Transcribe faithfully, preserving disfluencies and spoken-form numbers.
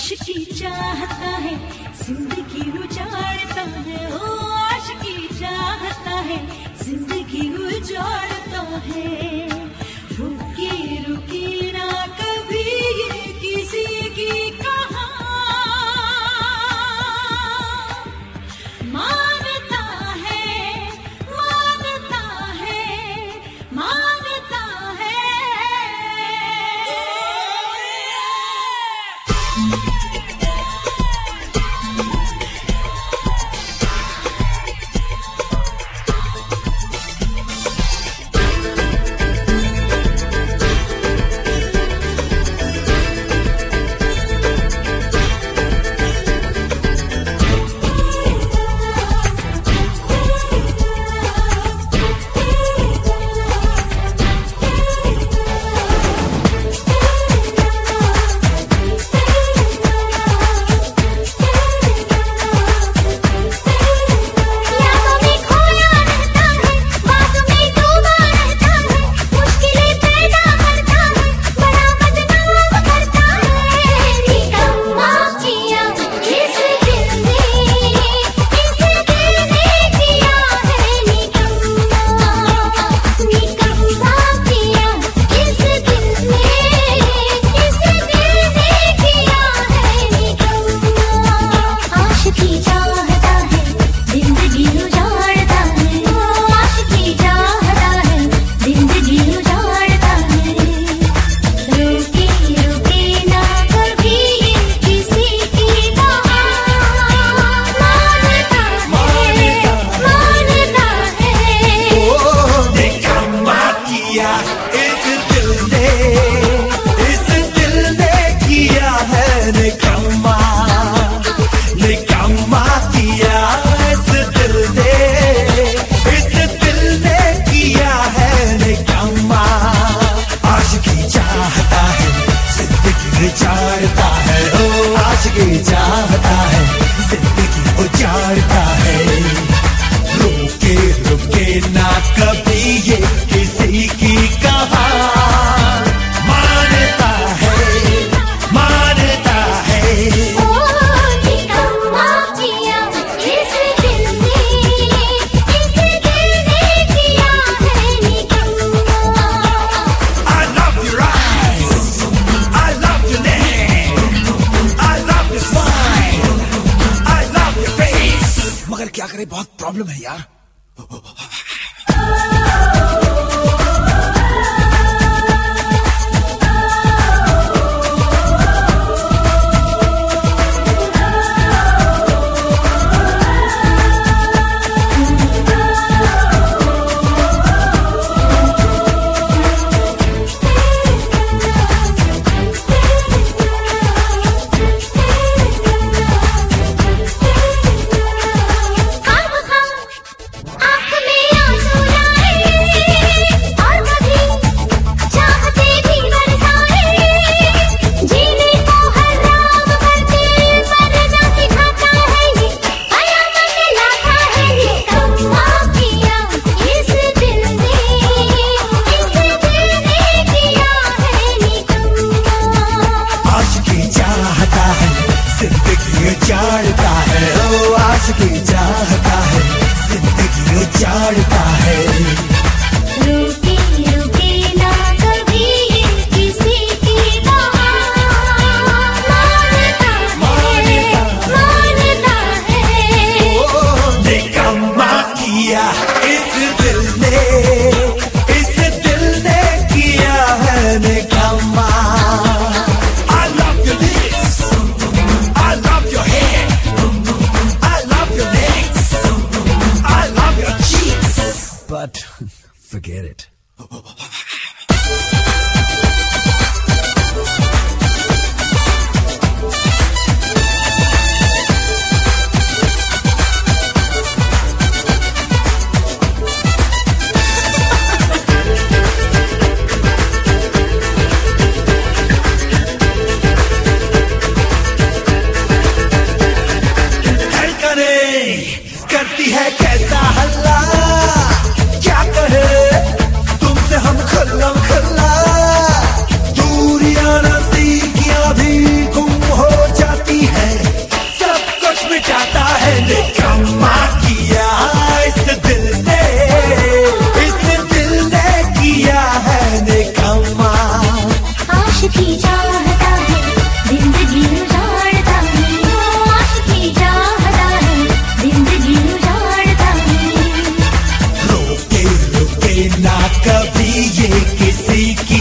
आशिकी चाहता है जिंदगी उजाड़ता है, ओ आशिकी चाहता है जिंदगी उजाड़ता है। रुकी रुकी ना कभी ये किसी की कहा, मानता है मानता है मानता है। चाहता है ओ आशिकी चाहता है जिंदगी उजाड़ता है। रुके रुके ना कभी ये किसी की कहा, मानता है मानता है। ओ निकम्मा किया इस दिल ने, इस दिल ने किया है निकम्मा। I love your eyes, I love your name, I love your smile, I love your face। मगर क्या करे, बहुत प्रॉब्लम है यार। उजाड़ता है ओ आशिकी चाहता है जिंदगी उजाड़ता है। रुकी रुकी ना कभी ये किसी की कहा, मानता है मानता है। ओ निकम्मा किया इस दिल ने, इस दिल ने किया है निकम्मा। But forget it. करती है कैसा हल्ला, क्या कहे तुमसे हम खुद ना कभी ये किसी की